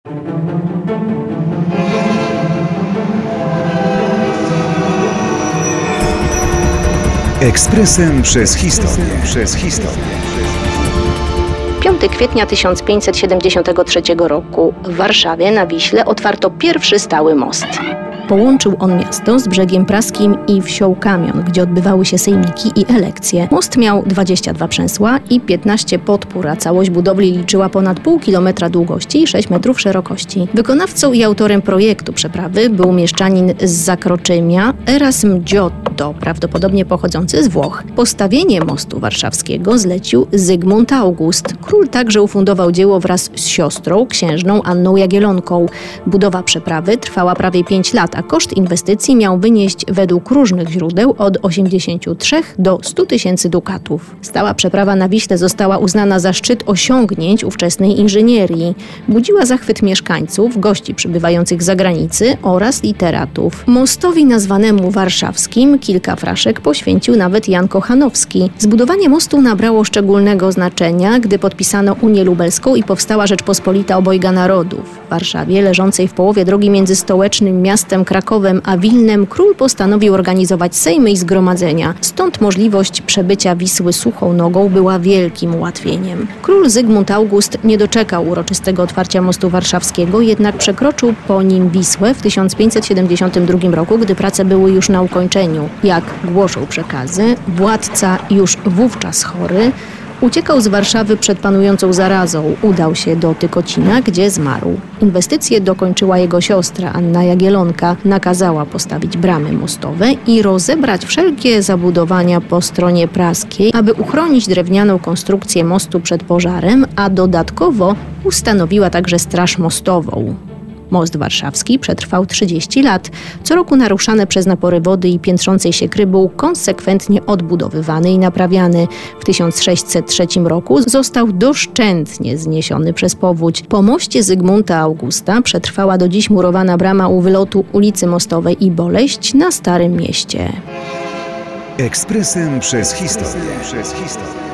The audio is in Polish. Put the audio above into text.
Ekspresem przez historię. 5 kwietnia 1573 roku w Warszawie na Wiśle otwarto pierwszy stały most. Połączył on miasto z brzegiem praskim i wsią Kamion, gdzie odbywały się sejmiki i elekcje. Most miał 22 przęsła i 15 podpór, a całość budowli liczyła ponad pół kilometra długości i 6 metrów szerokości. Wykonawcą i autorem projektu przeprawy był mieszczanin z Zakroczymia Erasm Giotto, prawdopodobnie pochodzący z Włoch. Postawienie mostu warszawskiego zlecił Zygmunt August. Król także ufundował dzieło wraz z siostrą, księżną Anną Jagiellonką. Budowa przeprawy trwała prawie 5 lat, a koszt inwestycji miał wynieść według różnych źródeł od 83 do 100 tysięcy dukatów. Stała przeprawa na Wiśle została uznana za szczyt osiągnięć ówczesnej inżynierii. Budziła zachwyt mieszkańców, gości przybywających z zagranicy oraz literatów. Mostowi nazwanemu warszawskim kilka fraszek poświęcił nawet Jan Kochanowski. Zbudowanie mostu nabrało szczególnego znaczenia, gdy podpisano Unię Lubelską i powstała Rzeczpospolita Obojga Narodów. W Warszawie, leżącej w połowie drogi między stołecznym miastem Krakowem a Wilnem, król postanowił organizować sejmy i zgromadzenia. Stąd możliwość przebycia Wisły suchą nogą była wielkim ułatwieniem. Król Zygmunt August nie doczekał uroczystego otwarcia mostu warszawskiego, jednak przekroczył po nim Wisłę w 1572 roku, gdy prace były już na ukończeniu. Jak głoszą przekazy, władca już wówczas chory uciekał z Warszawy przed panującą zarazą. Udał się do Tykocina, gdzie zmarł. Inwestycje dokończyła jego siostra Anna Jagiellonka. Nakazała postawić bramy mostowe i rozebrać wszelkie zabudowania po stronie praskiej, aby uchronić drewnianą konstrukcję mostu przed pożarem, a dodatkowo ustanowiła także straż mostową. Most warszawski przetrwał 30 lat. Co roku naruszane przez napory wody i piętrzącej się kry był konsekwentnie odbudowywany i naprawiany. W 1603 roku został doszczętnie zniesiony przez powódź. Po moście Zygmunta Augusta przetrwała do dziś murowana brama u wylotu ulicy Mostowej i Boleść na Starym Mieście. Ekspresem przez historię.